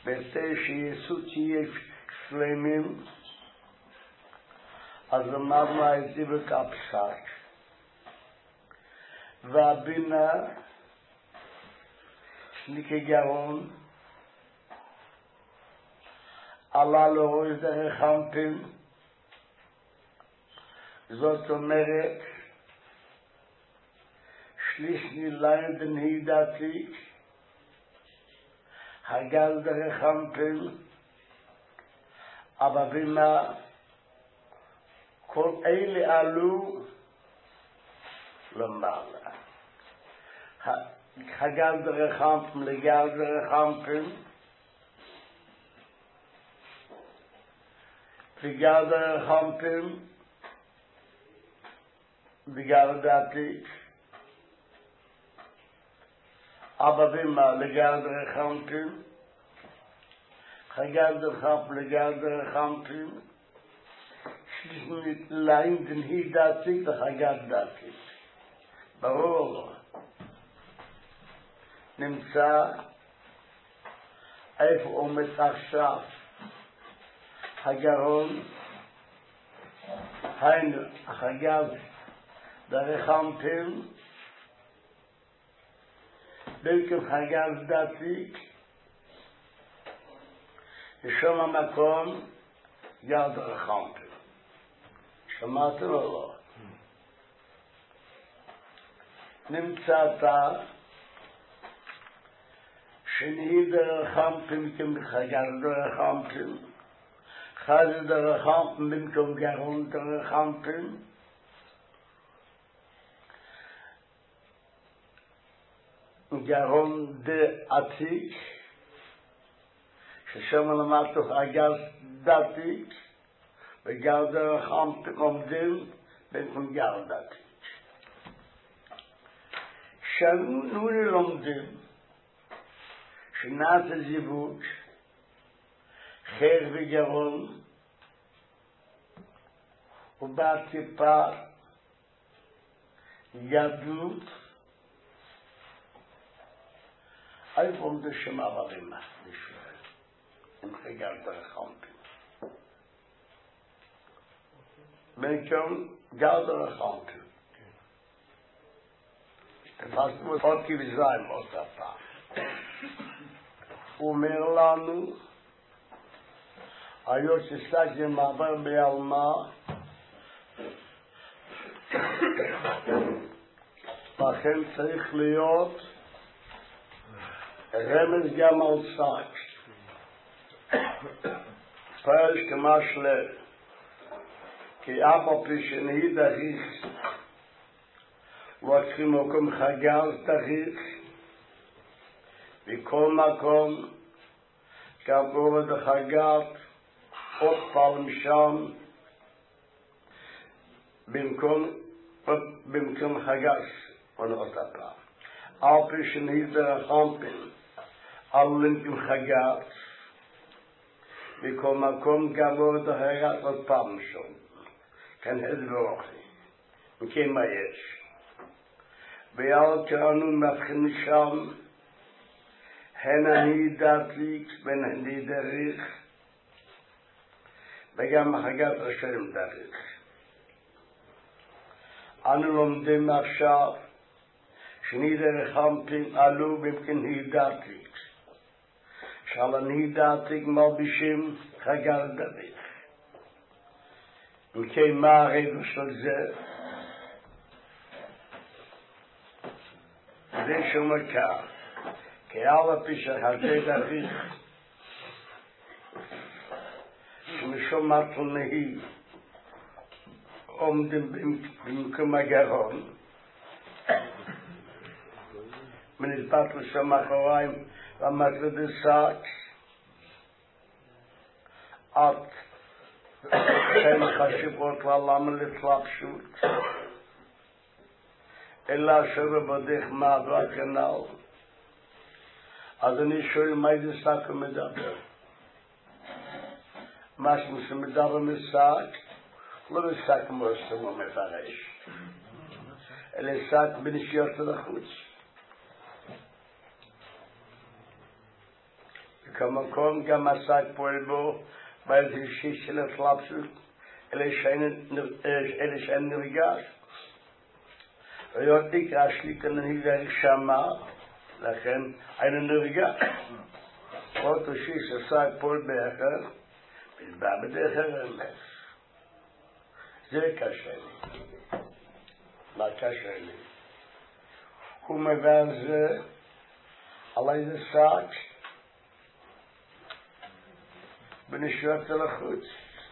בתי שיסו תהיה שלמים, אז אמרנו את זה בכפסק. והבינה, שניקי גרון, עלה לראש דרך חמפים, זאת אומרת, שליש ניליים דנהידתי, הגל דרך חמפים, אבל בימה, כל אלה עלו למעלה. הגל דרך חמפים לגל דרך חמפים, לגל דרך חמפים, לגל דתי, aber בימה לגל דרך חמפים, הגל דרך חמפים לגל דרך חמפים, ליין דנהי דתי וחגת דתי. ברור. נמצא איפה עומד עכשיו הגרון, היינו החגת דרך חמפים, בלכם חגת דתי, ושם המקום גל דרך חמפים. שמעתם או לא? נמצא שנהי דרך חמפים כמחגר דרך חמפים, חזי דרך חמפים במקום גרון דרך חמפים, גרון דעתיק, ששם למדתו הגל דתיק, וגל דרך חמפים עומדים במקום גל דתיק. שאנו לומדים שנת הזיווג, חיר וגרון, ובטיפה ידלות, איפה עומד שם עברימה, נשאר, עם חגל דרך חמפים. במקום גל דרך חמפים. תפסנו עוד כבזיים אותה פעם. הוא אומר לנו, היות שסגי מעבר בעלמה, לכן צריך להיות רמז גם על סג. פרש כמשלה, כי אבא פשנהי דריך, לוקחים מקום חגל דריך, בכל מקום, קבעו את החגת, עוד פעם שם, במקום חגש, ונראות הפעם. על פי שנהי דרך חמפים, עלולים עם חגת, בכל מקום קבעו את החגת, עוד פעם שם. כאן הדברוכי, וכן מה יש. ויאל קראנו מבחין שם, הן אני דתליק בין אני דריך, וגם החגת השם דריך. אנו לומדים עכשיו, שני דרך חמפים עלו במקום היא דתליק. שעל אני דתליק מלבישים חגת דריך. וכי מה הרגע של זה? זה שמכה. כי על פי שחגי דריך, שמשום מתלנהי, עומדים במקום הגרון, ונדפת לשם אחוריים, ומקלד הסק, עד אין חשיבות ללמה לתלבשות, אלא שבבדך מעבר כנל. אז אני שואל מה זה סק ומדבר? משהו שמדבר מסק, לא מסק מוסם ומפרש, אלא סק בנשיות לחוץ. כמקום גם עסק פועל בו באיזושהי של הסלאפסות אלה שאין נרגש ויותר תקרא שליטה לנגדך שמה לכן אין נרגש אותו שיש עסק פועל באחר בלבא בדרך הרמס זה קשה לי מה קשה לי הוא מביא זה על איזה שק בנשיאות אל החוץ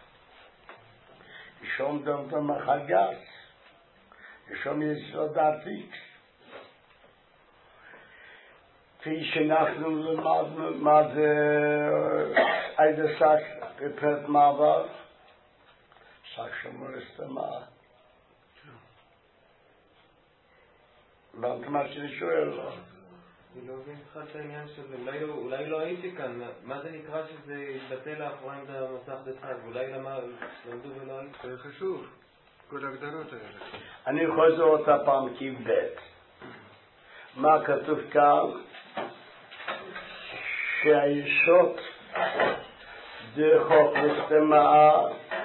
ישום דמתם החגס ישום יסוד העתיק כפי שאנחנו למדנו מה זה איזה שק בפרט מעבר שק שמור הסתמה הבנת מה שאני שואל אני לא מבין לך את העניין שזה, אולי לא הייתי כאן, מה זה נקרא שזה יתבטא לאחריים במסך בצד, אולי למדו ולא הייתי? זה חשוב, כל ההגדרות האלה. אני חוזר אותה פעם כבדת. מה כתוב כאן? שהישות דחוק וסתמאה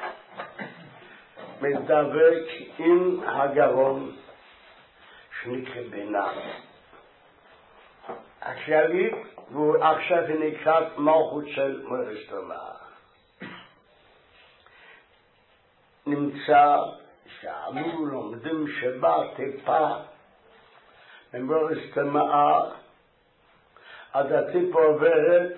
מדבק עם הגרון שנקרא בינה. והוא עכשיו נקראת מלכות של מרסתמה. נמצא שאנו לומדים שבא טיפה ממרסתמה עד הטיפה עוברת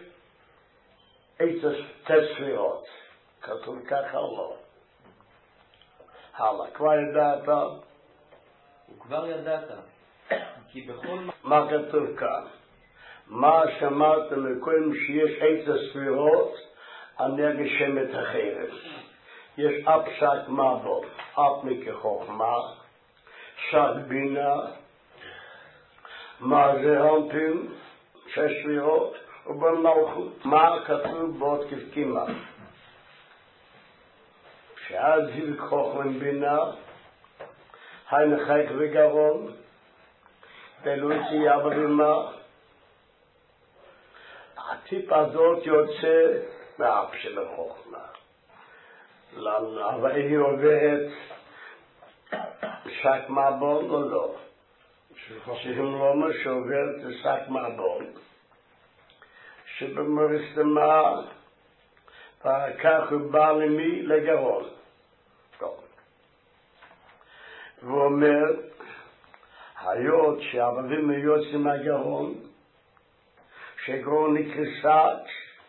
תספירות. כתוב ככה לא. הלאה, כבר ידעת? הוא כבר ידעת. כי בכל מה כתוב כאן? מה שמעתם מקודם שיש עץ הספירות הנרגש שמת החרב. יש אפסק מבוא, אף מכחוכמה, שק בינה, מה זה רמפים, שש ספירות, ובמלכות. מה כתוב בעוד כפקימה? שאז זיל חוכמה בינה, הנחק וגרון, תלוי יבא ומה. הטיפ הזאת יוצא מאף של החוכמה. אבל היא עוברת שק מעבון או לא? שהם לא אומר שעוברת שק מעבון. שבמרסתמה וכך הוא בא למי? לגרון. והוא אומר היות שהערבים יוצאים מהגרון שגרון נקרסת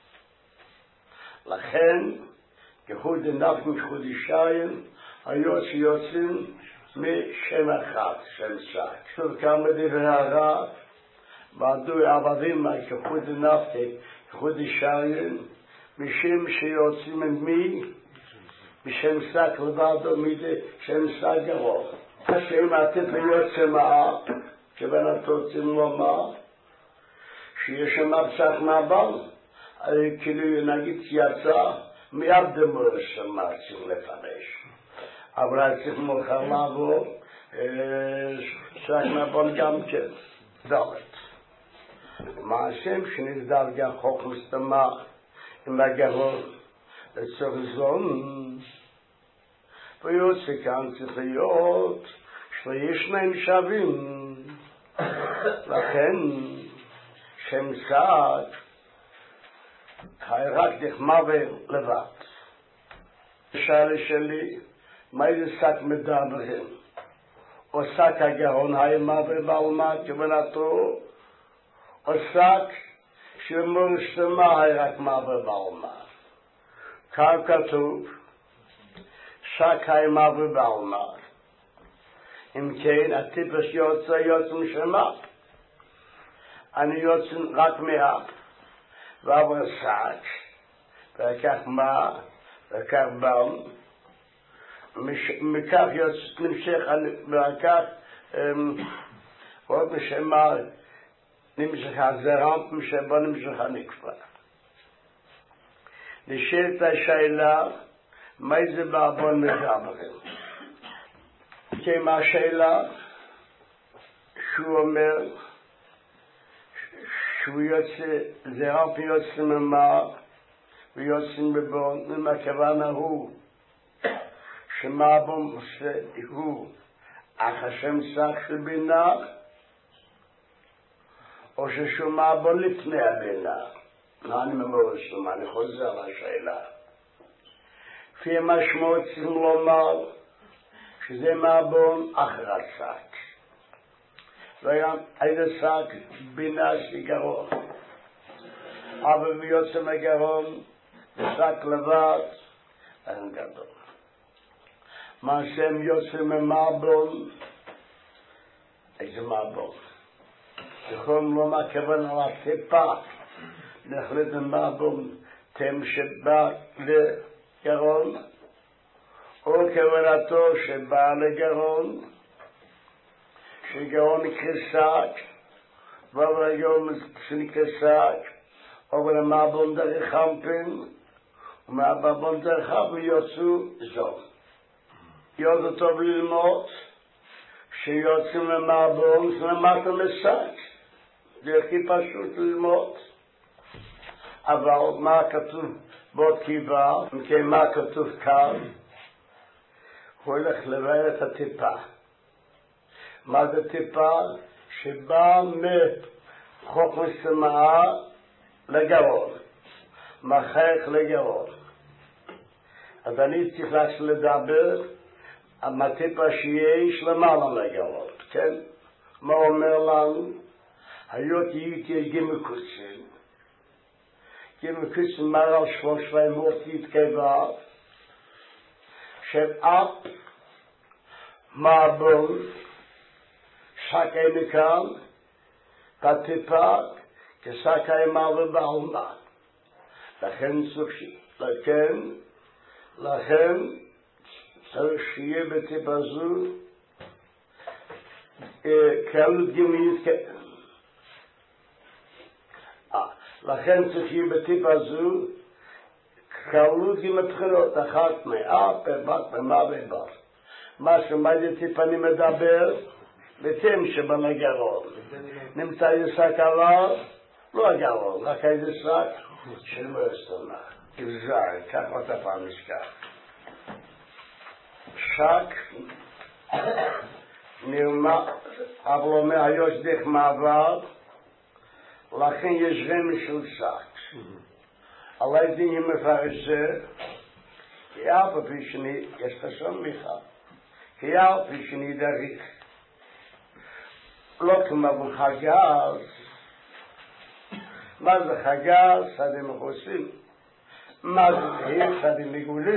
לכן כחוד נפש חודשיים היות שיוצאים משם אחד שם שק כתוב כמה דברי הרב ועדו הערבים כחוד נפש חודשיים משם שיוצאים משם שק לבדו משם שק גרון שאם עתיד יוצא מה כיוון התוצאים לומר שיש שם הפסק מעבר כאילו נגיד יצא מיד דמורסמה צריך לפרש אבל צריך מוכר לעבור שק מעבר גם כן דלת מה השם שנסדר גם חוק מסתמה עם הגרון לצורך זון ויוצא כאן צריך להיות שיש להם שווים לכן שם שק רק נחמבה לבד. השאלה שלי מה זה שק מדברים או שק הגרון הימבה בעלמה כבנתו או שק שמורסמה רק מבה בעלמה כאן כתוב שק הימבה בעלמה אם כן הטיפס יוצא משמה אני יוצא רק מאפ ועבר שק וכך מה וכך בם מכך יוצא נמשך וכך עוד משמה נמשך הזרם משבו נמשך הנקפה נשאלת השאלה מה זה בעבון מדברים כמה השאלה שהוא אומר שהוא יוצא, זה רק יוצא ממר, ויוצאים בבון, הכוונה הוא, שמאבון הוא, אך השם סך של בינה, או ששום מאבון לפני הבינה. מה אני ממורשת? אני חוזר לשאלה. לפי המשמעות צריכים לומר, שזה מאבון אחר השק. וגם איזה שק בינה שגרון. אבל ויוצא מגרון, ושק לבד, אין גדול. מה שהם יוצאים ממאבון, איזה מאבון? יכולים לומר כיוון על הטיפה, נחליט ממאבון, תם שבא לגרון, או כוונתו שבא לגרון, שגרון נקרסק, אבל הגרון שנקרסק, אבל המאבון דרך חמפן, ומהמאבון דרך חמפן יוצאו זו. יוצא טוב ללמוד, שיוצאים למאבון, זה למטה משק. זה הכי פשוט ללמוד. אבל מה כתוב בעוד קיבה, מכן מה כתוב כאן? הוא הולך לבאר את הטיפה. מה זה טיפה? שבא מחוכמה סמאה לגרון. מחייך לגרון. אז אני צריך לדבר על הטיפה שיש למעלה לגרון. כן? מה אומר לנו? היות יהיתי גימל קוצים. גימל קוצים מראה על 300 יתקבע. שאף מאבון שקי מכאן בטיפה כשקי מעבר בעלמה. לכן צריך שיהיה בטיפה זו קלות גימית לכן צריך שיהיה בטיפה זו קלות מבחינות אחת מאף, בת ומה ובר. מה שמאיזה טיפה אני מדבר, לתם שבנגרון. נמצא איזה שק עליו, לא הגרון, רק איזה שק של מרסטונה. כבזר, כך אותה פעם נשכח. שק נרמה, אבל אומר היוש דרך מעבר, לכן יש רמי של שק. עלי דין מפרש זה, כי אף פי שני, יש חסון מיכה, כי אף פי שני דריך. לא כמו חגז, מה זה חגז? שדים מחוסים. מה זה שדים מגולים?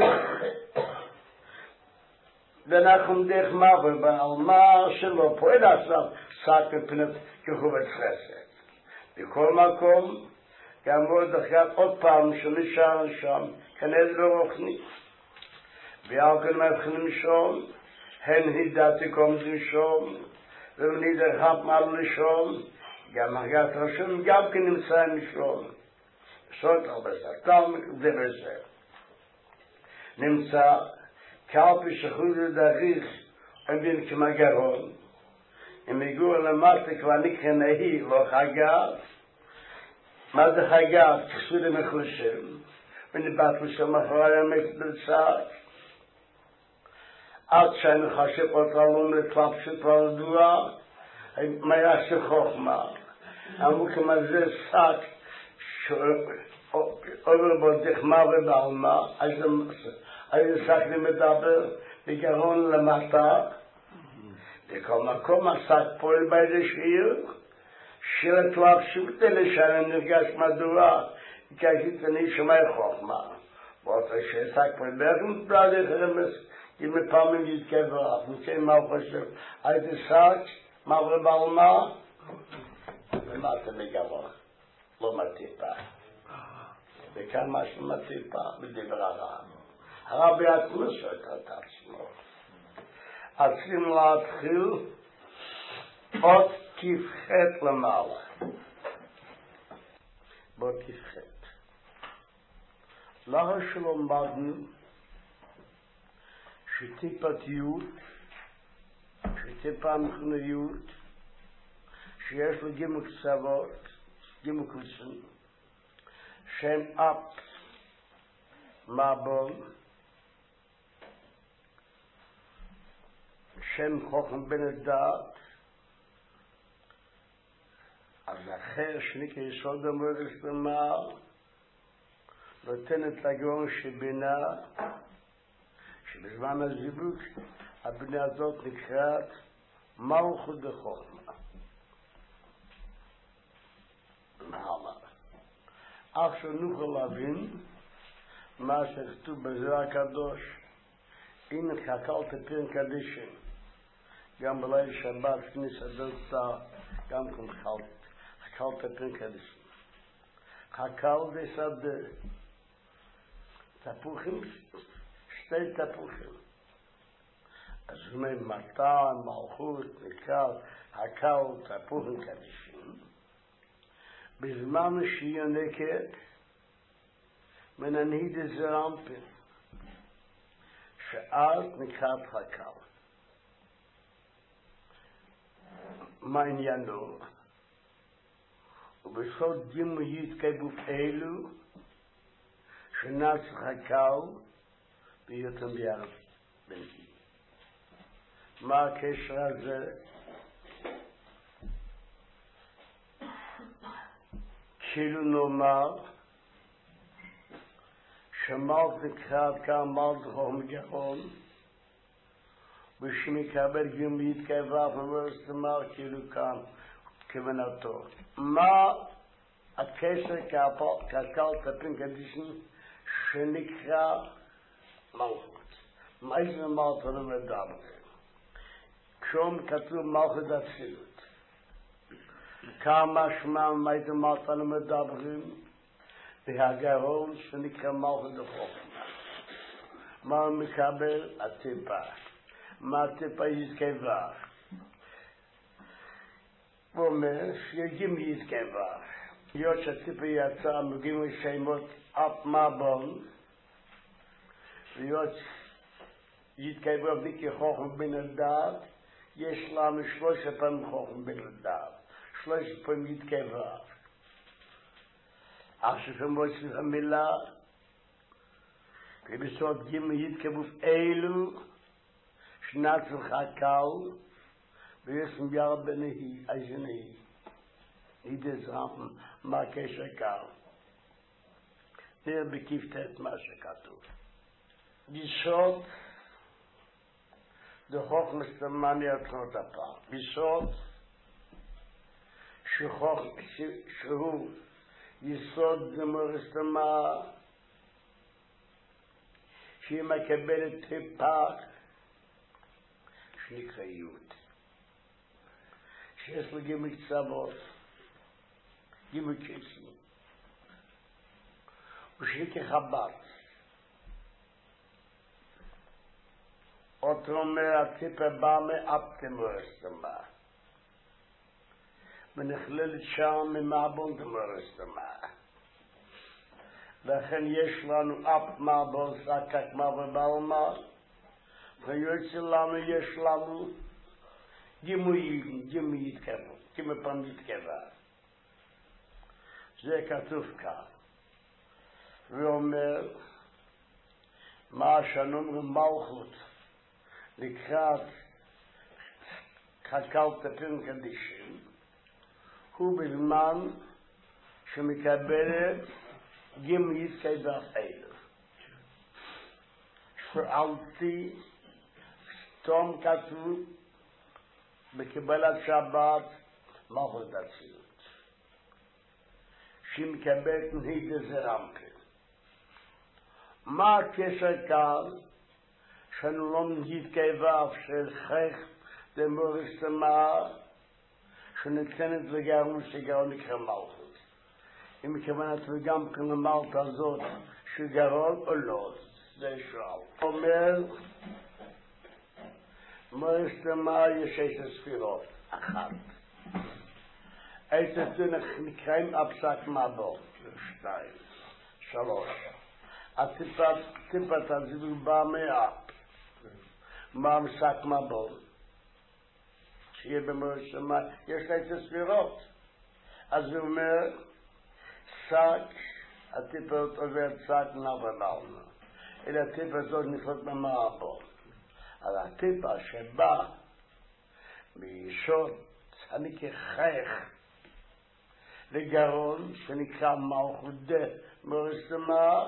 ואנחנו דרך מעבר בעלמה שלא פועל עכשיו, שק מפנת כחובת חסד. בכל מקום, גם עוד אחת עוד פעם שנשאר שם, כנראה ברוחני. ויאלכן מבחינים שם, הן הידעתי קומזים שם, ומנידר חפ מעל לשם, גם הגעת רשום, גם כן נמצא משם. שוט הרבה סרטם, זה וזה. נמצא, קלפי שחוז לדריך, ובין כמגרון, אם יגור למטה כבר נקרא נהי, לא חגב, מה זה חגב? כסודי מחושם, ונבט לשם אחרי המקדצת, עד שאני חשב אותה לום לקלפשת ולדוע, מה יעשה חוכמה? אמרו כמה זה שק, עובר בו דחמה ובעלמה, איזה שק אני מדבר, בגרון למטה, בכל מקום השק פועל באיזה שיר התלבשות אלה שאני נרגש מדוע, כי אני שומע חוכמה. ואתה ששק פועל באיזה פרדי חרמס, אם פעמים יתקבר אף, מכן מה הוא חושב? הייתי שק, מעבר בעלמה, ומה אתה מגרון? לא מטיפה. וכאן משהו מטיפה, בדבר הרב. הרב יעצמו שאתה את עצמו. צריכים להתחיל עוד כפחת למעלה. בוא כפחת. לאחר שלומדנו שטיפתיות, שטיפה מכניות, שיש לו גימל קצוות, Gimukutsen, Shem Ab, Mabon, Shem Chochem Benedat, Azacher Shnik Yisod Amoris Lamar, נותנת לגאון שבינה, שבזמן הזיווג הבינה הזאת נקראת מלכות דחוכמה. עכשיו נוכל להבין מה שכתוב בזוהר הקדוש, הנה חקלת פרן קדישין, גם בליל שבת כניסה דלתה, גם חקלת פרן קדישין. חקל ושדה, תפוחים, שתי תפוחים. אז אומרים מתן, מלכות, נקרא, הקל, תפוחים קדישים. בזמן שהיא יונקת, מננהיד זרמפין, שאז נקראת הקל. מה עניינו? ובסוד גימו יתקייבו אלו, שנצח הקל בהיותם ביחד בנקי. מה הקשר הזה? כאילו נאמר שמלך נקראת כאן מלך דחוכמה גאון, ושמקבל גימו יתקייבה ומרסתמר כאילו כאן כוונתו. מה הקשר כקל תפין קדישין שנקרא מלכות? מה איזה מלכות אנחנו מדברים? כשום כתוב מלכות אצילות. כמה שמע מה איזה מלכות אנחנו מדברים? והגרון שנקרא מלכות דחוכמה. מה מקבל? הטיפה. מה הטיפה יתקייבה? הוא אומר שיגימו יתקייבה. היות שהטיפה יצא מגימו שמות אף מבון, והיות יתקייבה בלי כחוכם בן הדעת, יש לנו 3 פעמים חוכם בן הדעת. 3 פעמים יתקייבה. עכשיו שמוצאים המילה, ובסוד גימו יתקייבו אלו, שנצח הקל, ויש מייר בנהי, איזנהי. ידזרם מה הקשר קל. נראה בכיפת מה שכתוב. יסוד דחוכמה סתמני התחלות הפעם. יסוד שהוא יסוד דמורסתמה שהיא מקבלת טיפה שנקרא יוד. שיש לו גימי קצוות, גימי קיצים, ושנקרא חב"ד. אותו אומר, הטיפה בא מאפטמורסתמה. ונכללת שם ממעבון דמורסתמה. לכן יש לנו אפ מעבון, סקק מעבון בעלמה, ויוצא לנו, יש לנו גימו יתקבו, גימו פעם יתקבה. זה כתוב כאן. ואומר, מה שאומרים מלכות, לקראת חקל תפין קדישים, הוא בזמן שמקבלת גימו יתקבה אלו. שאלתי, סתום כתוב, בקבלת שבת מלכות אצילות. שהיא מקבלת נהיד זרמפין. מה הקשר כאן שאנו לא נתקייבה של חך דמורסתמה שניתנת לגרון שגרון נקרא מלכות. אם מכוונת וגם כן למלכות הזאת שגרון או לא, זה שואל. אומר מורסתמה יש 6 ספירות, 1. איזה נקראים אפסק מבוא, 2, 3. הטיפת הזיווג בא מאפ. מה הפסק מבוא? שיהיה במורסתמה, יש 6 ספירות. אז הוא אומר, שק, הטיפה עובר שק נברלנו. אלא הטיפה זאת נפלט במעבור. אבל הטיפה שבא מישות הנקחך לגרון שנקרא מלכות מורסמה,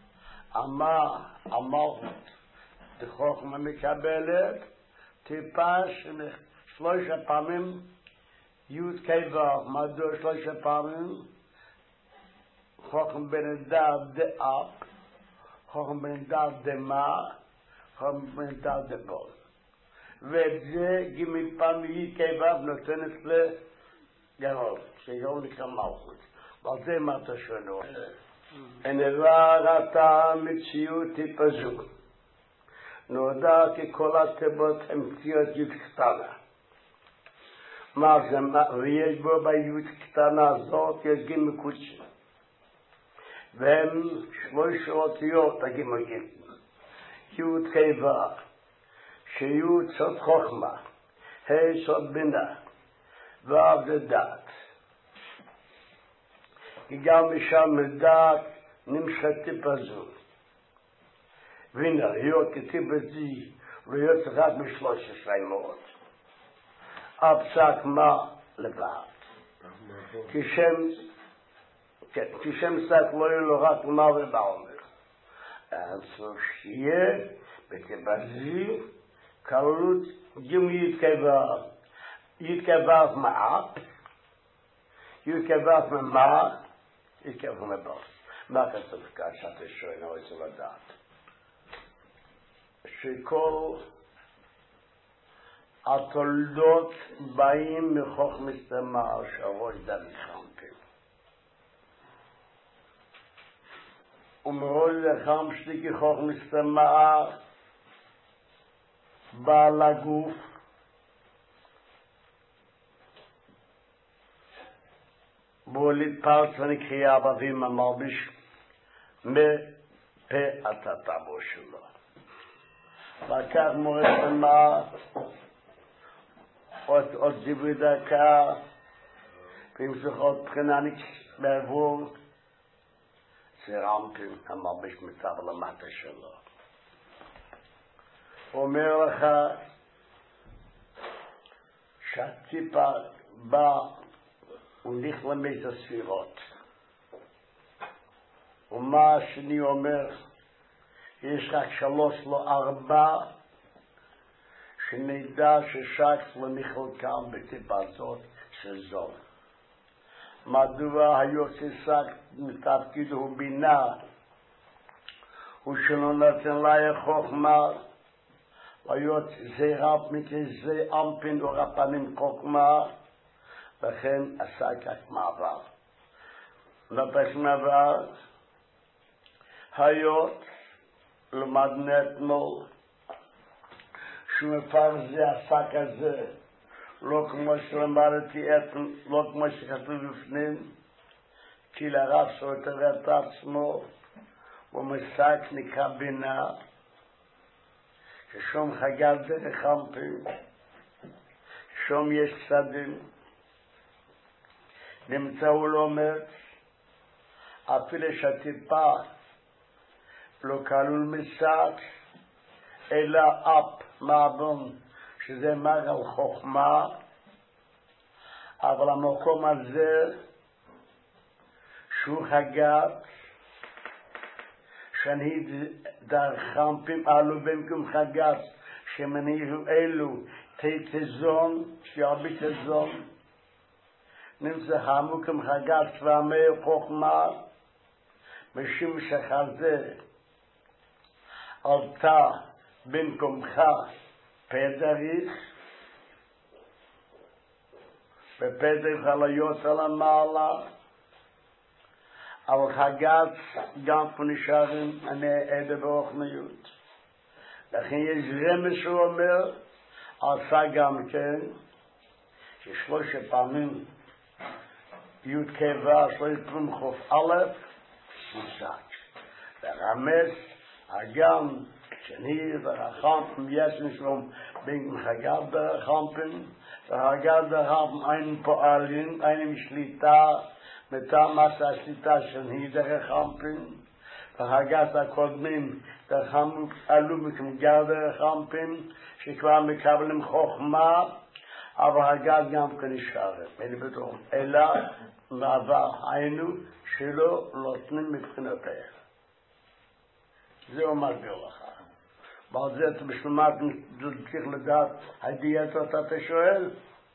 המלכות דחוכמה מקבלת טיפה שלושה פעמים י' קבע, מדוע שלושה פעמים חוכם בנדל דאפ, חוכם בנדל דמה, חוכם בנדל דבול. ואת זה גימי פעם י' קבע נותנת לגרון, שגרון נקרא מלכות. ועל זה מה אתה שואל? אין איבר אתה מציאות טיפזו. נודע כי כל הטבות הן מציאות י' קטנה. מה זה, ויש בו בי' קטנה הזאת, יש גימי קודשים. והם שלוש אותיות הגימי י' קבע, שי' סוד חוכמה, ה' סוד בינה, ו' זה דת. כי גם משם דת נמשך טיפה זו. והנה, להיות כטיפה זי, להיות רק מ13 מאות. הפסק מה לבד. כשם סק לא יהיה לו רק מה ובעומר. אז שיהיה בטיפה זי, כללות גם יתקבע מעט, יתקבע מה, יתקבע מבוס. מה כתוב כאן שאתה שואל, אני רוצה לדעת? שכל התולדות באים מחוכמת סמא שראש דוד חמפין. ומראש לחמשתי כחוכמת סמא בעל הגוף בו להתפרץ ונקריאה אביו המלביש מפה הטבו שלו. וכך מורה סמא עוד דיברי דקה והמשיכות בחינה בעבור שרמפים המלביש מצב למטה שלו. אומר לך שהטיפה בא ונכלה מית הספירות. ומה השני אומר, יש רק 3 לא 4, שנדע ששקס לנכל כאן בטיפה זאת שזו. מדוע היוצא שק מתפקיד הוא בינה, הוא שלא נתן לה חוכמה, להיות זה רב מכי זה אמפין ורפנים חוכמה, לכן עשה כך מעבר. נפש מעבר, היות למדנו אתמול, שמפרזה השק הזה, לא כמו שלמדתי לא כמו שכתוב בפנים, כי לרב סותר את עצמו, ומשק נקרא בינה, ששום חגל דרך חמפים, שום יש צדים, נמצא הוא לא אומר, אפילו שהטיפה לא כלול משק, אלא אפ מעבון, שזה מגל חוכמה, אבל המקום הזה, שהוא חגל, שאני דרך חמפים עלו במקום חגל, שמניחו אלו תזון, שירבי תזון, נמצא המוקם חגל צבאמי חוכמה, משום שחזה עלתה במקומך פדריך, ופדריך עליות על המעלה, אבל חגל גם פנשרים אני עדה ברוחניות. לכן יש רמז שהוא אומר, עשה גם כן, ששלוש פעמים י' קבע, שלוש פעמים חוף א', מושג. ורמז, הגם שני ורחמפם, יש משום בין חגל דרחמפם, וחגל דרחמפם אין פועלים, אין שליטה, מטעם השיטה של דרך אנפין, והגת הקודמים עלו מכמגר דרך אנפין, שכבר מקבלים חוכמה, אבל הגת גם כנשארת. אלא מעבר היינו שלא נותנים מבחינותיה. זה הוא מסביר לך. ועל זה אתה בשלמת צריך לדעת הידיעתות אתה שואל.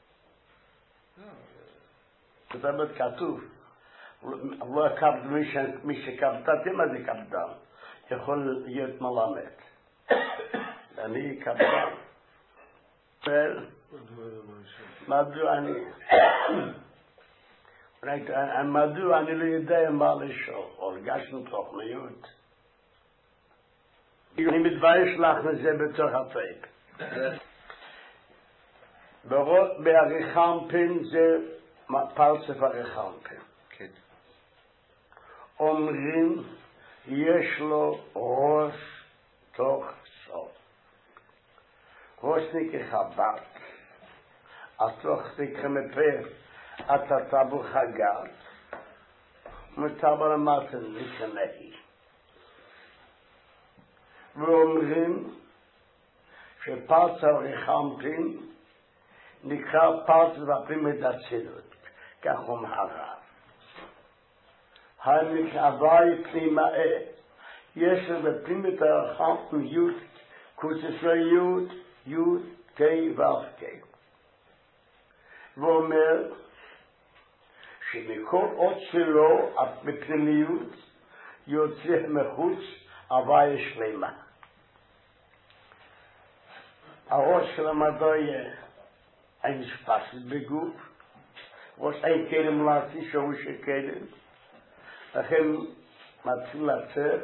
זאת אומרת כתוב, לא קבד מי שקבדתי, מה זה קבדן? יכול להיות מלמד. אני קבדן. מדוע אני לא יודע מה לשאול, הרגשנו תוכניות. אני מתבייש לך לזה בתוך הטייפ. בעריכנפין זה פרצף עריכנפין. אומרים יש לו ראש תוך סוף. ראש נקרא בת, אז תוך נקרא מפה אתה טבור חגת, וטבור למטה נקרא נהי. ואומרים שפרצף עריכנפין נקרא פרצף הפנימית אצילות, כך אומר הרב. המקרבי פנימאה, יש בפנימית עריכנפין י' קוצץ י' ק' ו' ק'. ואומר שמכל עוד שלו בפנימיות יוצא מחוץ הוויה שלמה. הראש של המדעי אין שפסת בגוף, ראש אין כלם להוציא שורש הכלם, לכן מתחיל לצאת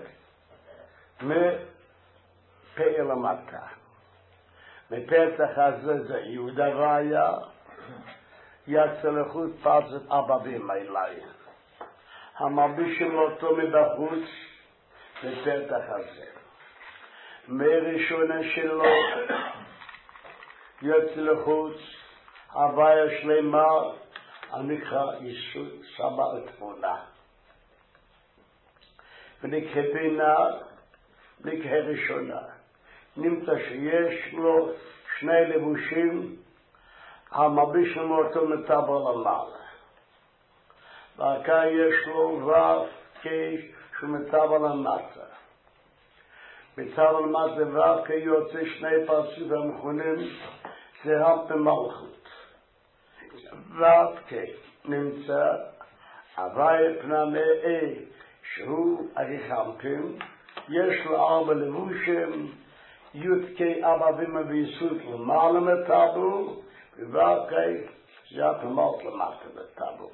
מפה אל המטה. מפתח הזה זה יהודה והיה, יצא לחוץ פרצת אבבים אליי. המלבישים אותו מבחוץ בפתח הזה. מראשונה שלו יוצא לחוץ הוויה שלמה הנקרא יסוד סבא ותמונה. ונקרא בינה, נקרא ראשונה. נמצא שיש לו שני לבושים, המלבישים אותו מטבר למעלה. והכאן יש לו ו' שמטבר למטה. מטבר למטה ו' יוצא שני פרצות המכונים זהב במלכות. ו' נמצא הוויה פנימאי שהוא עריכנפין, יש לו 4 לבושים, י' ק' אבבים ויסוד למעלה מטבר, וו' זה הפנימות למטה מטבר.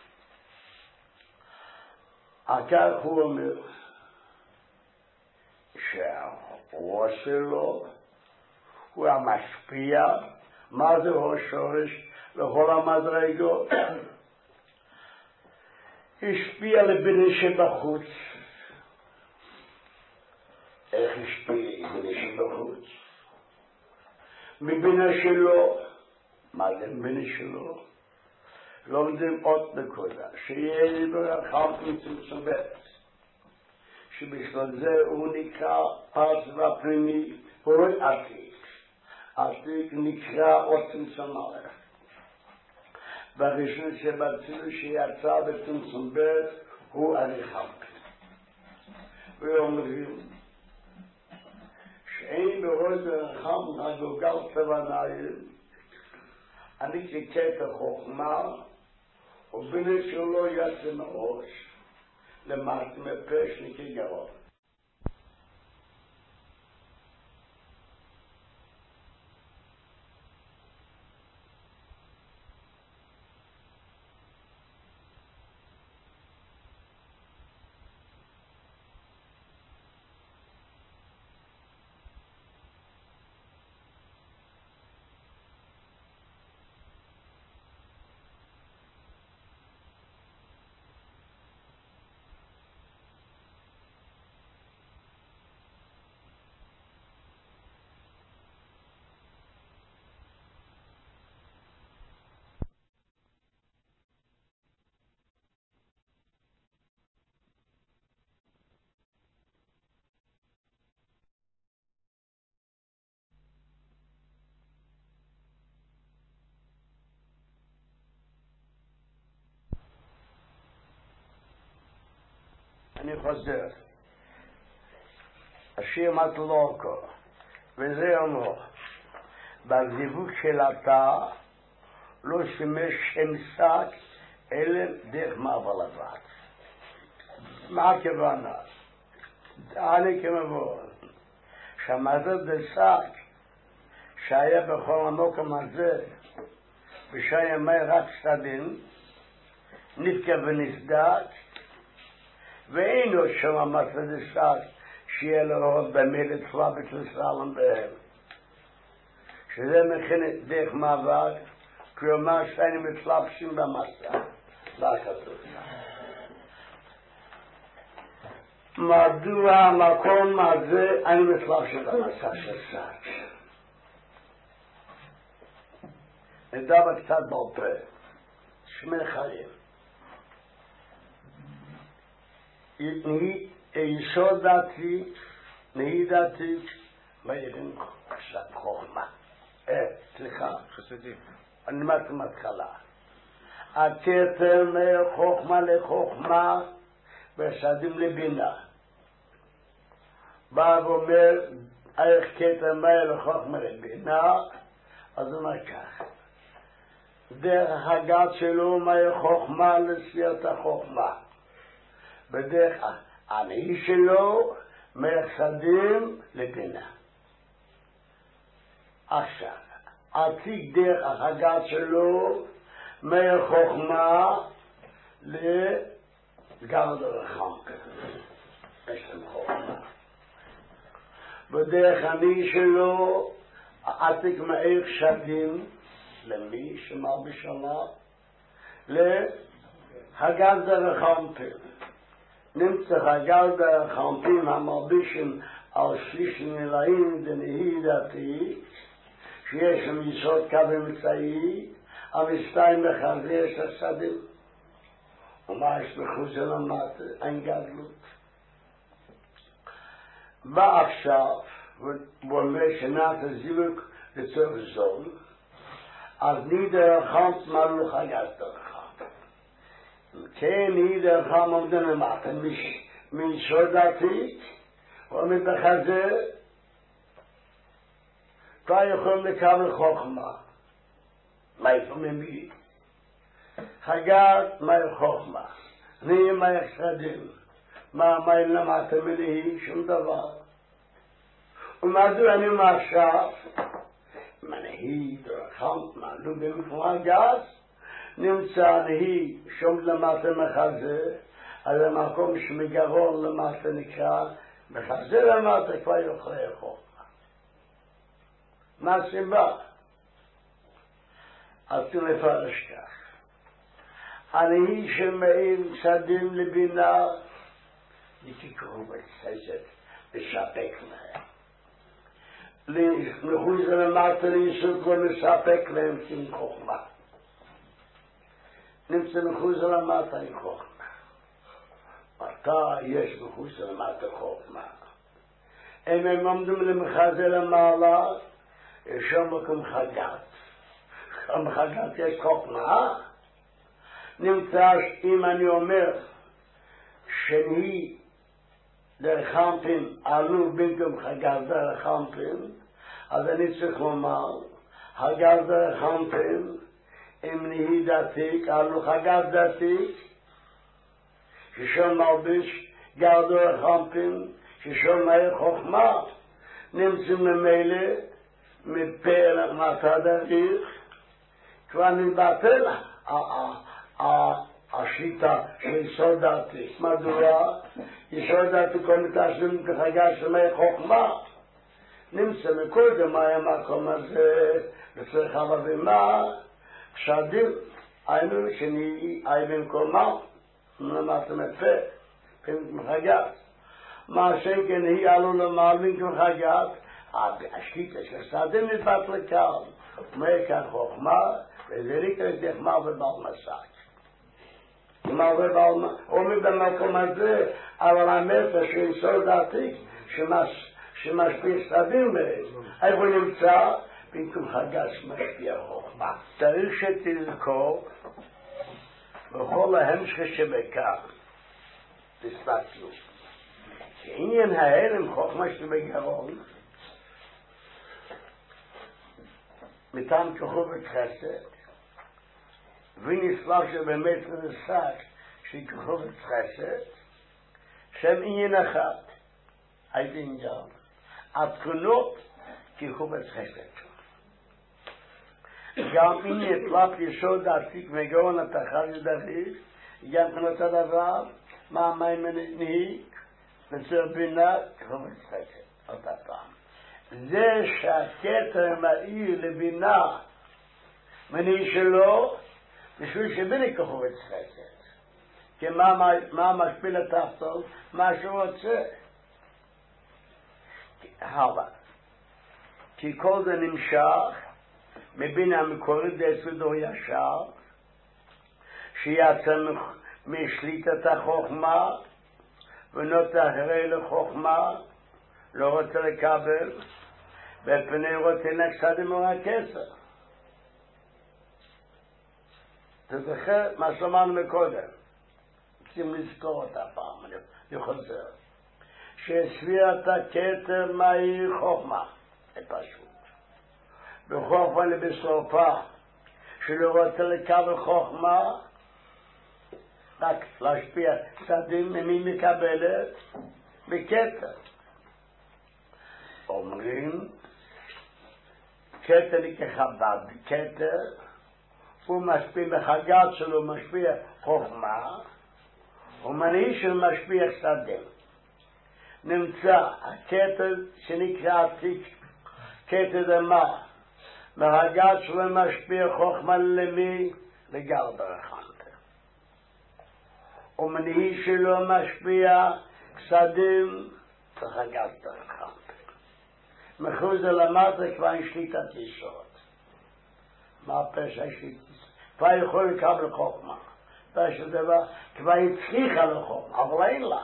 כך הוא אומר שהראש שלו הוא המשפיע. מה זה השורש לכל המדרגות? השפיע לבינה שבחוץ. איך השפיע לבינה שבחוץ? מבינה שלו. מה זה מבינה שלו? לומדים עוד נקודה, שיהיה ברחם צמצום ב' שבשביל זה הוא נקרא פרצף הפנימי, הוא לא עתיק. עתיק נקרא עוד צמצום א'. בראשון שבציל שיצא בצמצום ב' הוא עריכנפין. ואומרים שאין בראש עריכנפין הגוגל צבניים, אני כקטע חוכמה, ובינה שלו יצא מראש, למעט מפש נקגרון. אני חוזר. השיר מטלוקו, וזה אומר, בזיווג של התא לא שימש שם שק, אלא דרך מעבר לבד. מה הכוונה? אני כמבוא, שהמזל דשק, שהיה בכל המוקם הזה, בשעה ימי רק צדדים, נתקע ונסדק, ואין עוד שם המזל דשק, שיהיה לראות במילת פלאבית לסלם בהם. שזה מכין דרך מעבר, כלומר שהיינו מתלבשים במסע. מה כתוב? מדוע המקום הזה אני מתלבשים במסע של שק? נדע קצת בעל פה. שמי חיים. יסוד דתי, נהי דתי, מיירים חוכמה. סליחה. חסדים. אני מתחילה. הכתר מחוכמה לחוכמה וחסדים לבינה. בא ואומר, איך כתר לחוכמה לבינה, אז הוא אומר כך. דרך הגת שלו מחוכמה לספירת החוכמה. בדרך הנהי שלו מחסדים לבינה. עכשיו, עתיק דרך החגת שלו מחוכמה לגרד הרחם. יש להם חוכמה. בדרך הנהי שלו עתיק מאיר שדים למי שמר בשנה להגד הרחמפים. נמצא הגד הרחמפים המרבישים על שליש נלאים דנהי דתי שיש שם יסוד קו אמצעי המסתיים בחרזה יש השדים ומה יש בחוזה למטה? אין גדלות. בא עכשיו ואומר שנת הזיווג לצורך זון אז נידר חמת מלוך הגז דרכם כן נידר חם עומדן למטה מיסוד דתי ומתחזה כבר יכולים לקבל חוכמה. מה יפעמים בי? חגת מה חוכמה. נהיה מה יחסדים. מה למטה מלהי? שום דבר. ומדוע אני מעכשיו? מנהי דרכם מעלו במקום הגז נמצא נהי שום למטה מחזה על המקום שמגרון למטה נקרא מחזה למטה כבר יוכלי חוכמה. מה הסיבה? אז נפרש כך. הנהי שמאיר שדים לבינה תקראו בצסת לספק להם. מחוץ למטה ליסוד לא מספק להם עם חוכמה. נמצא מחוץ למטה עם חוכמה. מתי יש מחוץ למטה חוכמה? אם הם עומדים למחזה למעלה יש שם מקום חגת. שם חגת יש חוכמה. נמצא אם אני אומר שנהי דרך חמפים עלו במקום חגת דרך חמפים אז אני צריך לומר חגת דרך חמפים אם נהי דתיק עלו חגת דתיק ששם מלביש גר דרך חמפים ששם מהי חוכמה נמצא ממילא מפרח מצד הריך כבר נתבטל השיטה של יסוד דתי. מדוע? יסוד דתי כל מתעשרים כחגה שמי חוכמה נמצא מקודם היה המקום הזה לצריכה בבימה שדים היינו שני אי במקומה למטה מפה במקום חגת מה שכן היא עלו למעל במקום חגת השקיטה של שדים נתבטל כאן אומר כאן חוכמה וזה ריקה דחמה ובעל מסק מה ובעל אומר במקום הזה אבל המסע שיסוד דתי שמשפיע שדים בהם איפה נמצא במקום חגת שמשפיע חוכמה צריך שתזכור בכל ההמשך שבכך תסתכלו. שעניין ההלם חוכמה שבגרון, מטעם כחובת חסד, ונסלח שבאמת נשק שהיא כחובת חסד, שם עניין אחד, הייתי עניין, התכונות כחובת חסד. גם אם יתלף יסוד עתיק מגרון התחל ידריך, גם כנות הדבר, מה המים נהיג, וצר בינה כחובת חסד, אותה פעם. זה שהכתר מאיר לבינה מנהי שלו, בשביל שבינה כחובת חסד. כי מה משפיל התחתון? מה שהוא רוצה. הלאה. כי כל זה נמשך מבינה המקורית ביסודו ישר, שיצא משליטת החוכמה, ונוטה אחרי לחוכמה, לא רוצה לקבל, בפני רוצה נקסד עם הכסר. תזכר מה שאמרנו מקודם. צריכים לזכור אותה פעם, אני חוזר. שספירת הכתר מהי חוכמה. זה פשוט. בחוכמה לבסופה, שלא רוצה לקבל חוכמה, רק להשפיע צדים ממי מקבלת, בכתר. אומרים, כתר כחב"ד, כתר, הוא משפיע בחגת שלו, משפיע חוכמה, ומנהי של משפיע צדים. נמצא הכתר שנקרא עתיק, כתר דמה, מהגת שלו משפיע חוכמה למי? לגל ברחנטר. ומנהי שלו משפיע צדים בחגת ברחנטר. מחוץ למטה כבר שליטת יסוד. מה פשע שליטת יסוד? כבר יכול לקבל חוכמה. פשע דבר, כבר הצליחה לחוכמה, אבל אין לה.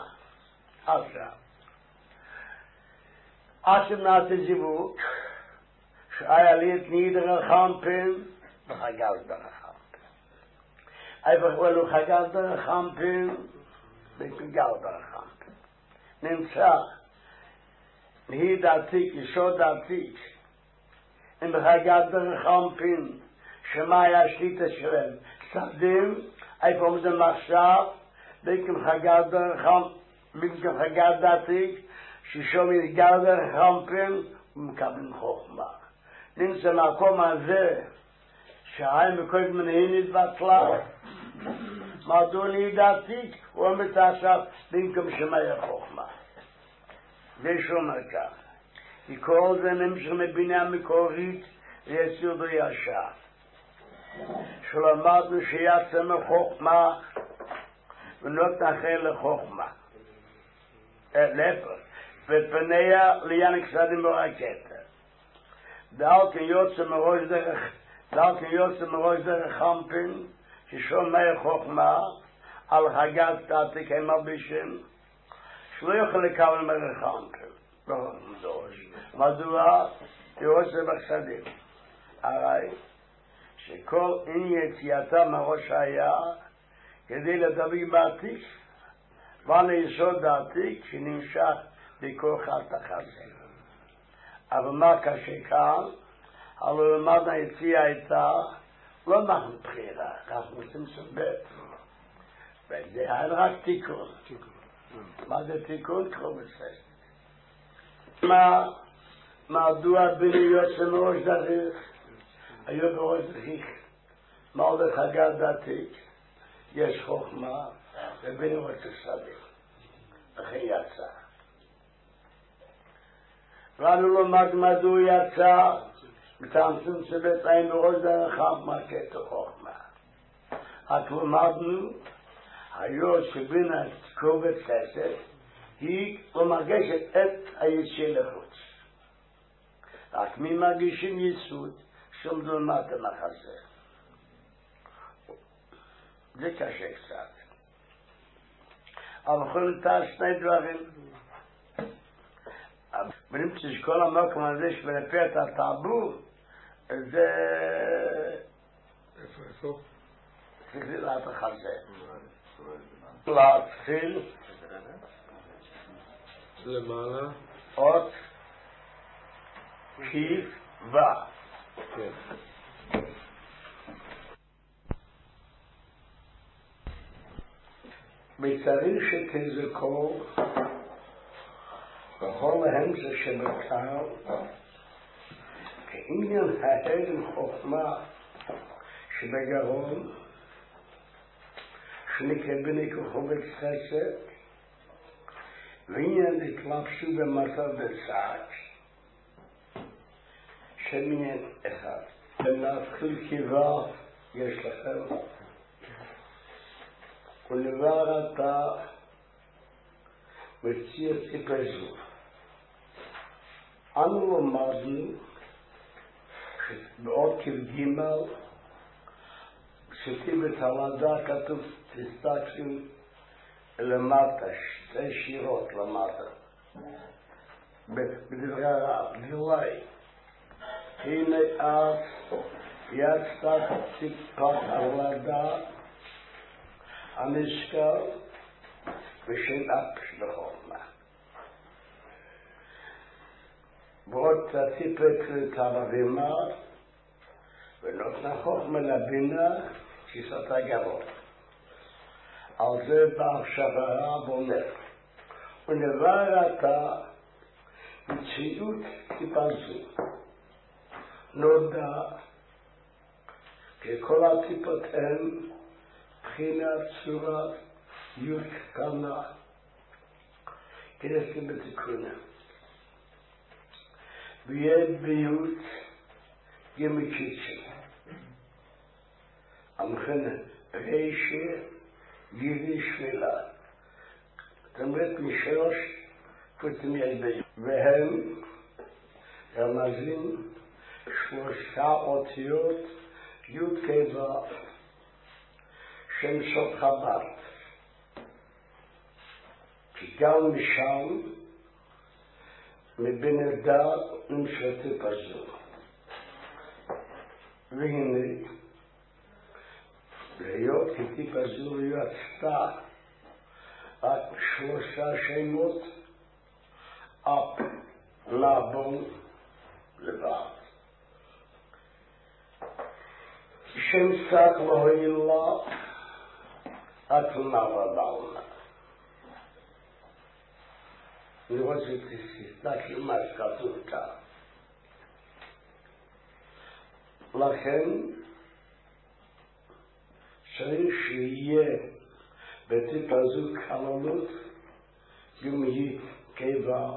עכשיו נעשה זיווג, שהיה לי את נידר החמפן, וחגז דרחמפן. איפה הוא חגז דרחמפן, ופגל דרחמפן. נמצא, נהי דעתיק, יסוד דעתיק, אם בחגז דרחמפן, שמה היה השליטה שלהם, סעדים, איפה זה מחשב, בקם חגז דרחמפן, בקם חגז דעתיק, ששומעים גל דרחמפן, ומקבלים חוכמה. נמצא מהקום הזה, שהאי מקודם מנהי נתבטלה, מדוע לידעתיק, הוא אומר עכשיו, במקום שמאי חוכמה. זה שאומר כך, כי כל זה נמשך מבינה המקורית, ויציר בו ישר. שלמדנו שיצא מחוכמה, ונות אחרי לחוכמה. להפך, ופניה ליאנק סדים ברקטה. דאל כן יוצא מראש דרך חמפין, ששומע חוכמה, על חגת תעתיק הם מלבישים, שלא יכול לקבל מרך חמפין. לא מדורש. מדוע? יוצא בחסדים. הרי שכל אין יציאתה מראש היה, כדי לדביק בעתיק, ועל יסוד העתיק שנמשך בכוח התחזק. אבל מה קשה כאן? הלוא למד היציאה הייתה לא אנחנו בחירה, אנחנו עושים סבט. וזה היה רק תיקון. מה זה תיקון? קרוב לספק. מדוע בני יוצא מראש דריך? היו בראש דריך. מה הולך הגת דעתיק? יש חוכמה, ובני רוצה סביר. וכן יצא. ואנו לומד מדוע יצא, מתאמצים סבט עין בראש דרכם מהקטע חוכמה. רק למדנו, היו שבינה קובץ חסד, היא לא מרגשת את היציאה לחוץ. רק מי מרגישים יסוד, שום דלמת המחזה. זה קשה קצת. אבל יכולים לתאר שני דברים. ונמצא שכל המקום הזה שלפי את הטאבו, זה... איפה? צריך לראות החזה. להתחיל למעלה. אות קיבה. כן. וצריך שתזכור בכל האמצע שבקר כעניין ההלם חוכמה שבגרון שנקבל כחובץ חסד ועניין התלבשו במצב בצד שמניין אחד. ונתחיל קיבה יש לכם ולבר אתה מציע טיפזו. אנו למדנו שבאות כבגימל שתי בתלדה כתוב תסתכלו למטה, שתי שירות למטה בדברי הרב, דברי הנה אז יצאת טיפת הלדה המשקל ושל אפש בחוכמה. ועוד טיפת לתלבימה ונותנה חוכמה לבינה תפיסת הגרון. על זה בהכשרה ואומר ונבר אתה מציאות טיפה זו נודע ככל הטיפות הן בחינת צורת י' קטנה כנסת בתיקונה ויד בי' גמיקיצ'ה המכנה רשע גילי שבילה תמרת משלוש פרטים יד והם רמזים שלושה אותיות י' כ' שם סוד חב"ד כי גם משם מבין הדת נמשתי פזור והנה להיות כי פזור יצתה רק שלושה שמות אפ לבון לבד שם סק לא הילה התלמה ובאלמה אני רוצה שתסתכל מה שכתוב כאן לכן צריך שיהיה בטיפ הזו כללות גם היא קיבה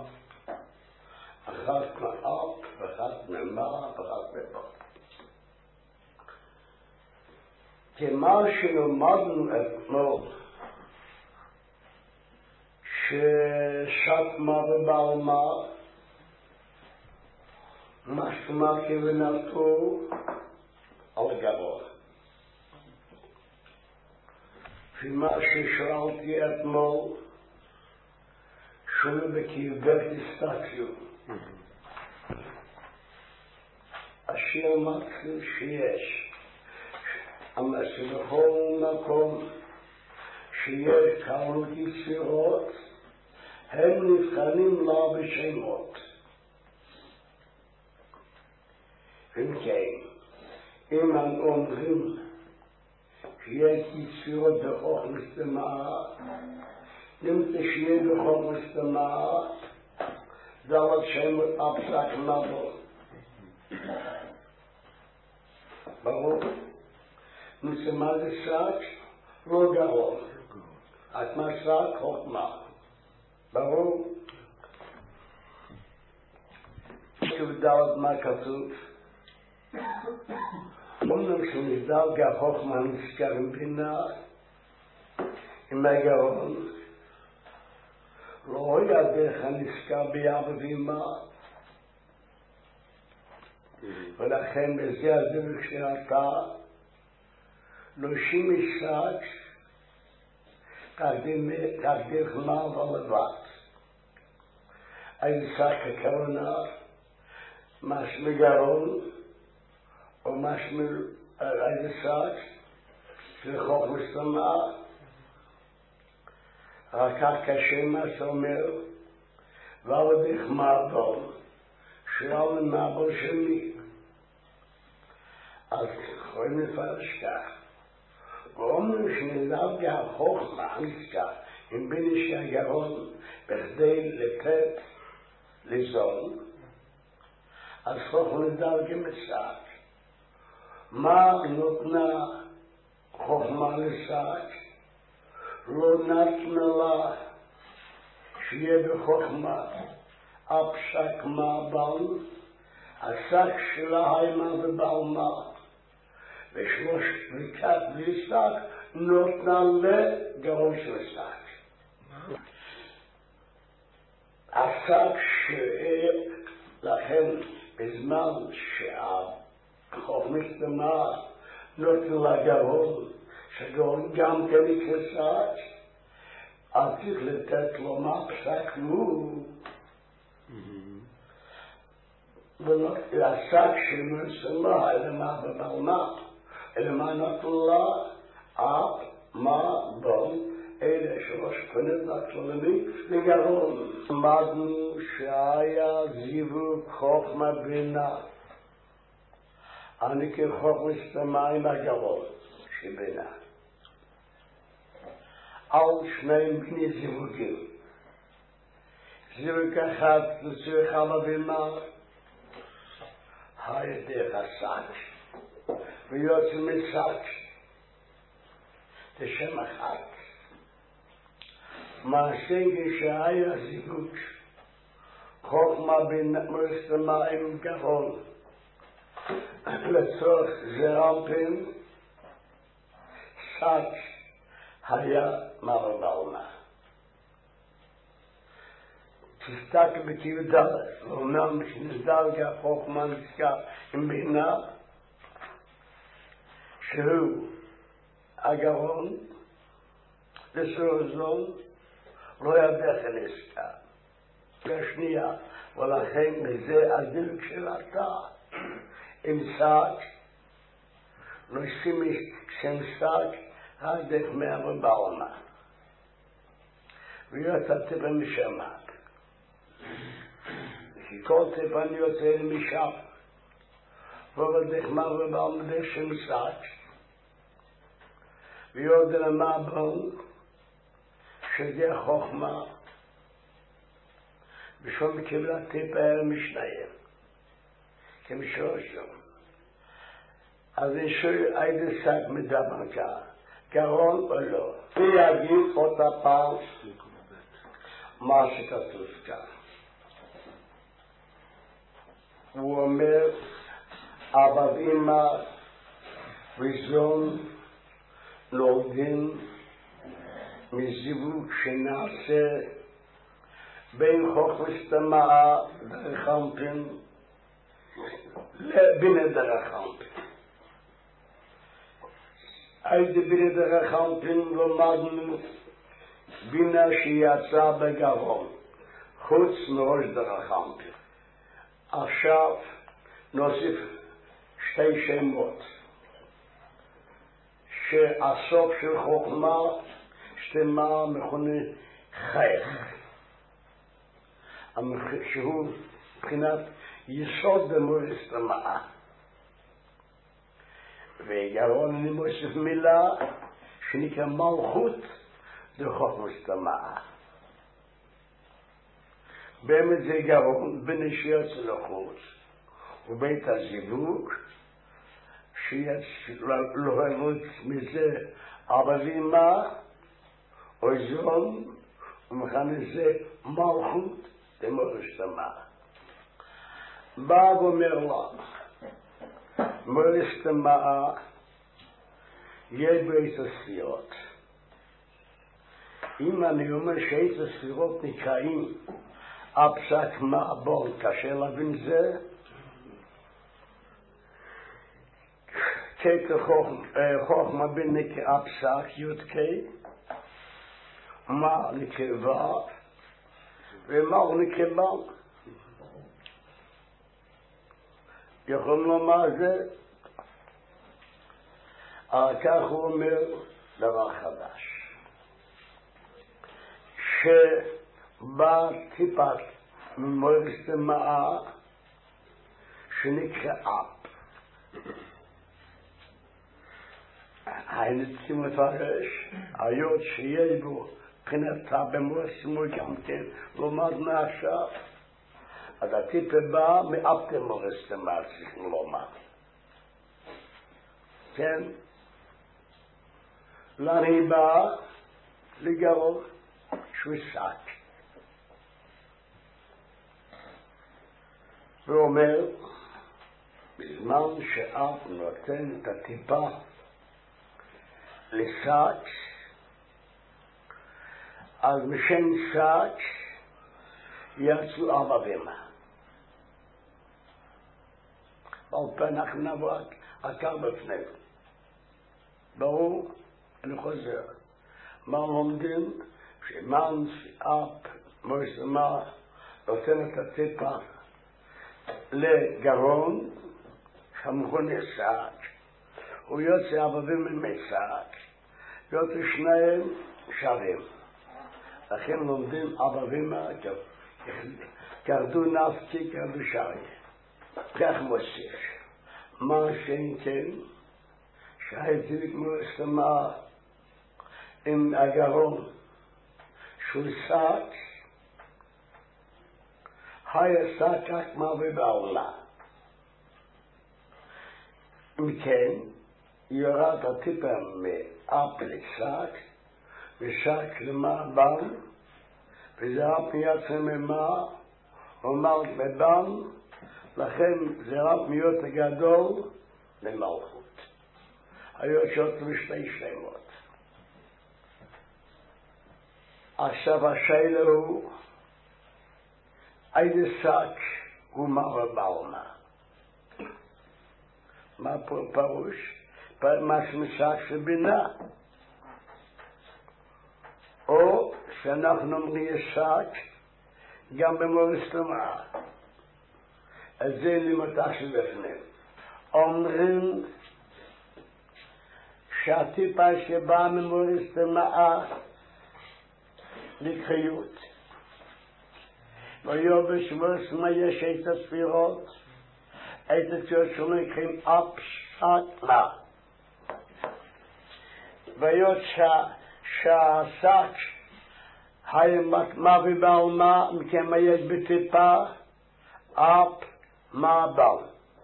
אחת מאפ ואחת ממה ואחת מפה כמה שלמדנו אתמול ששתמה ובאלמה משמע כוונתו על גרון ומה ששאלתי אתמול שונה בקרבת הסתכלו אשר מתחיל שיש אבל שבכל מקום שיש כלות יצירות הם נבחנים לה בשמות אם כן אם אומרים שיש יצירות בחוכמה סתמה נמצא שיהיה בחוכמה סתמה דלת שמות אפסק נבוא ברור נשמה זה שק לא גרון את מה שק חוכמה ברור כבדלת מה כתוב אומנם שנבדל גחוכמה נזכר עם בינה עם הגרון לא ידך נזכר ביד ואימה ולכן בזה הדרך שאתה לא שימש שק כך דרך מה ולבד איזה שק הכוונה משמע גרון או משמע איזה שק של חוכמה סתמה רק כך כשם מה שאומר, ועבדך מעבון, שאל מעבון שלי. אז יכולים לפרש כך. ואומרים שנדב גם חוכמה, נזכר, עם בין אישי הגרון, בכדי לתת לזון, אז חוכמה נדב גם לשק. מה נותנה חוכמה לשק? לא נתנה לה שיהיה בחוכמה הפסק מעבל, השק שלה היימה ובעלמה, ושלוש פריקת בלי-שק נותנה לגרון של השק. השק שלכן בזמן שהחוכמה הסתמה נותנה לגרון, שגרון גם כן יקרסק, אז צריך לתת לו מה פסק הוא. והשק שמרסמה אלא מה בבלמה, אלא מה נתנו לה, אף מה בון, אלה שלוש פנות לכלולמי לגרון. למדנו שהיה זיווג חוכמה בינה. אני כחוכמה הסתמה עם הגרון שבינה. על שני בני זיווגים. זיווג אחד לצורך המבינה, הידך השק, ויוצא משק, זה שם אחד. מעשה כשהיה זיווג, חוכמה מסתמה עם גרון, לצורך זרעפן, שק היה מרבלמה. תסתכל בכיוון ד', ואומנם שנדרגה חוכמה נזכר עם בינה, שהוא הגרון, לסורזון, לא ידך נזכר. והשנייה, ולכן בזה הדלק של אתה, עם שק, לא שימש שם שק, רק דרך מהרבלמה. ויוצא טיפה משמה. כי כל טיפן יוצא משם, ובדך מהרבלמה בשם שק, ויודה למעבון, שזה החוכמה, ושום קיבלה טיפה משניהם, כמשלושם. אז ישוי איזה שק מדבר כאן, גרון או לא. ויגיד אותה פעם מה שכתוב כאן. הוא אומר, אבא ואמא וזון נולדים מזיווג שנעשה בין חוכמה הסתמה דרך אנפין לבינה דרך אנפין. איזה בינה דרך אנפין למדנו בינה שיצאה בגרון, חוץ מראש דרך אנפין. עכשיו נוסיף שתי שמות, שהסוף של חוכמה שתמה מכונה חייך, שהוא מבחינת יסוד במורה הסתמה. וגרון אני מוסיף מילה שנקרא מלכות לחוכמה הסתמה. באמת זה גרון בנשיות לחוץ, ובית הזיווג לא הראות מזה אבא ואמא או זון, ומכנה זה מלכות למורה הסתמה. בא ואומר לה, מורה הסתמה יש בית הספירות. אם אני אומר שבית הספירות נקראים הפסק מעבון, קשה להבין זה, חוכמה בין נקרא הפסק יודקי, מה נקרא ו' ומה הוא נקרא בם. יכולים לומר זה, אבל כך הוא אומר דבר חדש. שבא טיפת ממורס דמעה שנקרא אפ. היינו מפרש, היות שיש בו מבחינתה במורס דמעה גם כן, לומד מעכשיו. אז הטיפה בא מאפ דמורס דמעה, צריכים לומר. כן? לאן היא באה? לגרום שהוא שק. ואומר, בזמן שאף נותן את הטיפה לשק, אז משם שק יצאו ערבים. אנחנו נבוא עקר בפנינו. ברור, אני חוזר. מה לומדים? שמאן שאפ מוסמה נותן את הטיפה לגרון, שהמכון יסק, הוא יוצא ערבים ממסק, יוצא שניים שווים. לכן לומדים ערבים קרדו נפקי, קרדו שרי. כך מוסיף. מה שאין כן, שהייתי מוסמה עם הגרון שהוא שק, היה שק רק מוות בעולה. אם כן, יורד הטיפה מאפ לשק, ושק למעבן, וזה אפ יצא ממה, אומר בבן, לכן זה רק מיות הגדול למלכות. היו שוט בשתי שלמות. עכשיו השאלה הוא, איזה שק הוא מראה בעלמה? מה פה פירוש? מה שמשק של בינה. או שאנחנו אומרים שק גם במורס דמעה. אז זה לימותה של בפנים. אומרים שהטיפה שבאה ממורס דמעה לקחיות. ויובש מורס מה יש את הספירות, את הציור שלנו יקרים אפ שק מה. ויות שהשק היה מווי בעלמה, מכן מה יש בטיפה, אפ מה בעל.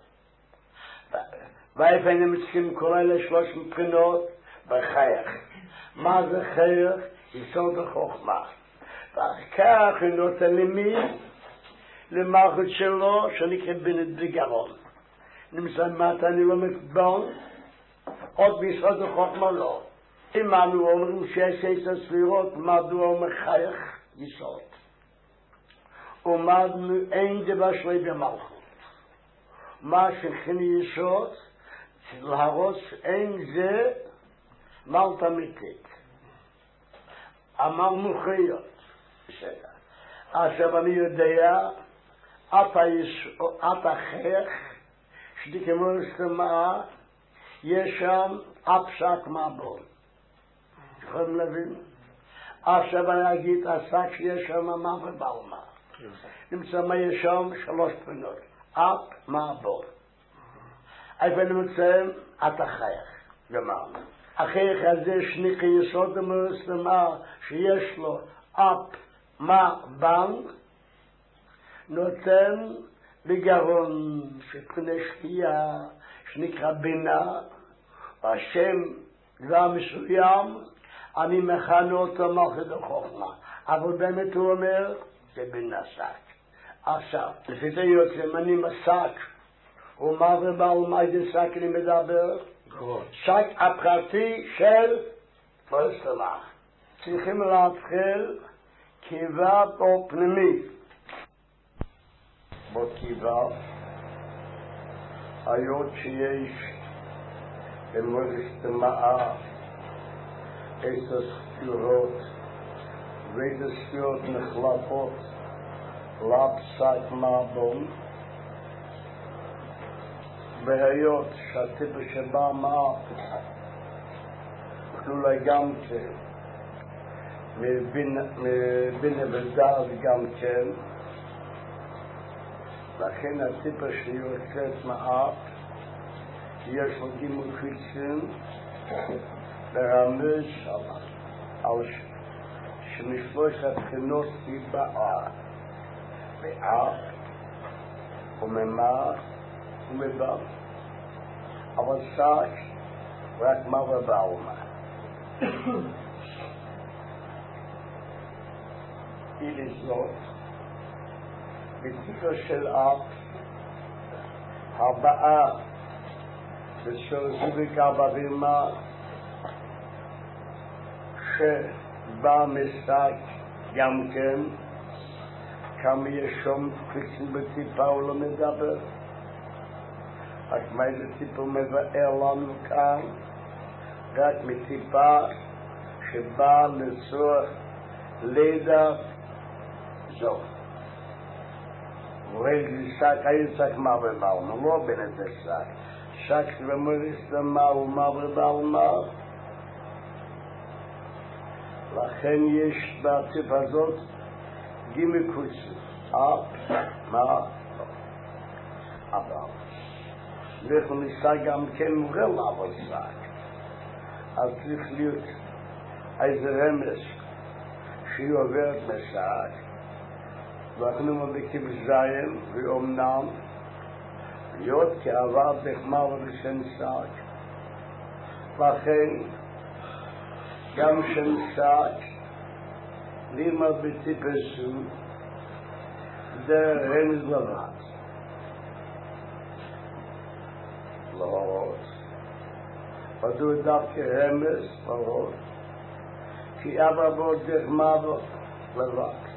ואיפה הם צריכים קורא לשלוש מבחינות? בחייך. מה זה חייך? יסוד החוכמה. וכך הוא נותן למי? למערכת שלו, שנקרא בינת בגרון. נמצא מטה אני לא מתבון, עוד ביסוד החוכמה לא. אם אנו אומרים שיש את הספירות, מדוע הוא מחייך יסוד. ומדנו אין דבר שלי במלכות. מה שכן יסוד, להרוס אין זה מלט אמיתית. אמרנו חיות. בסדר. עכשיו אני יודע, את החייך, שתכמו לסתמה, יש שם אפשק מבול. יכולים להבין? עכשיו אני אגיד, השק שיש שם מוות בעלמה. נמצא מה יש שם? שלוש בחינות. אפ מבול. איפה נמצא? את החייך. גמרנו. החייך הזה שני יסוד המוסלמה שיש לו אפ מה בן נותן בגרון שפני שקיעה שנקרא בינה, והשם דבר מסוים אני מכנה אותו מלכות החוכמה, אבל באמת הוא אומר זה בינה שק. עכשיו לפי זה יוצא אני מסק ומה ובעלמה איזה שק אני מדבר? שק הפרטי של פרסטלה. צריכים להתחיל קיבה או פנימי. בקיבה היות שיש במורס דמעה את הספירות ואת הספירות נחלפות לפסק מבול, והיות שהטיפה שבא מאף כלולה גם כן מבינה ודעת גם כן, לכן הסיפור שיוצאת מעט, יש לו גימול חיצון לרמז על שמשלוש הבחינות היא באה, באב וממה ומבב, אבל סך רק מה ובאומה. היא לזאת בטיפו של אב הבאה ושל זיוויק אבא ואמא שבא משחק גם כן כמה יש שום קריצים בטיפה הוא לא מדבר רק מה איזה טיפו מבאר לנו כאן רק מטיפה שבא לצורך לידה זו ואיזה שק היה שק מה ובאומה לא בין את השק שק ומוריס למה ומה ובאומה לכן יש בטיפ הזאת גימי קוצים אף מה אבל אנחנו ניסה גם כן מורל אבל שק אז צריך להיות איזה רמז שהיא עוברת משק ואנחנו מבקים זין ואומנם להיות כעבר דחמר ושם שק לכן גם שם שק לימה בטיפסו זה רמז לבד להורות ודו דווקא רמז להורות כי אבא בו דחמר לבד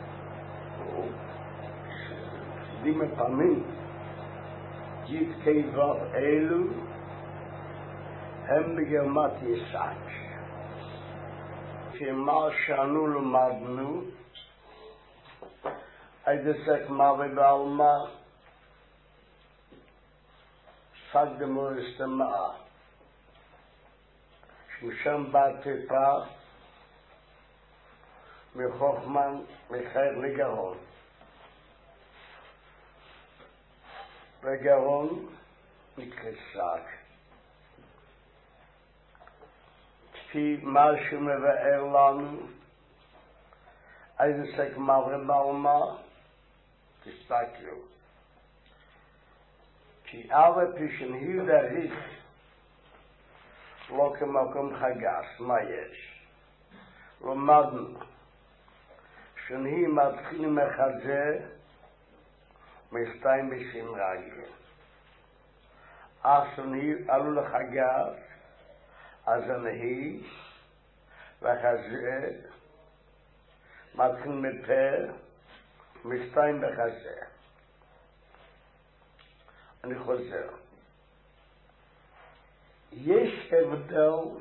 דימה פעמים גיד כיבב אלו הם בגרמת ישק כמה שאנו למדנו איזה סק מוות בעלמה סק דמורס דמאה שמשם בטיפה מחוכמן מחייך לגרון וגרון נקרא שק כפי מה שמבאר לנו איזה סק מוות בעלמה תסתכלו כי אבא פי שנהיו דריך לא כמקום חגס מה יש למדנו שנהי מתחילים מחזה משתיים בשם רגל אך שנהי עלו לחגס אז הנהי וחזה מתחיל מפה משתיים בחזה אני חוזר יש הבדל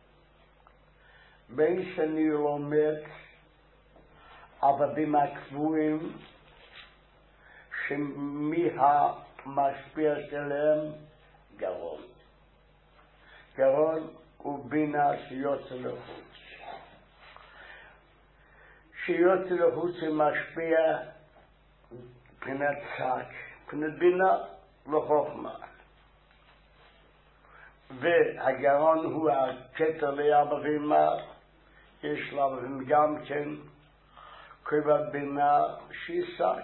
בין שאני לומד עבדים הקבועים שמי המשפיע שלהם גרון גרון הוא בינה שיוצא לחוץ שיוצא לחוץ שמשפיע מבחינת שק מבחינת בינה וחוכמה והגרון הוא הכתר לאבא ואמא יש לה גם כן כבד בינה שיסק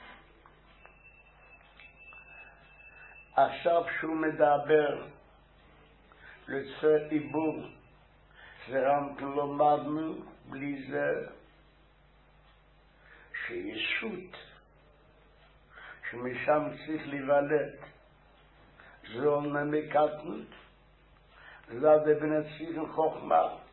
עכשיו שהוא מדבר לצפר עיבור זה רק למדנו בלי זה שישות שמשם צריך להיוולד זו נמקתנות זה בנציג חוכמה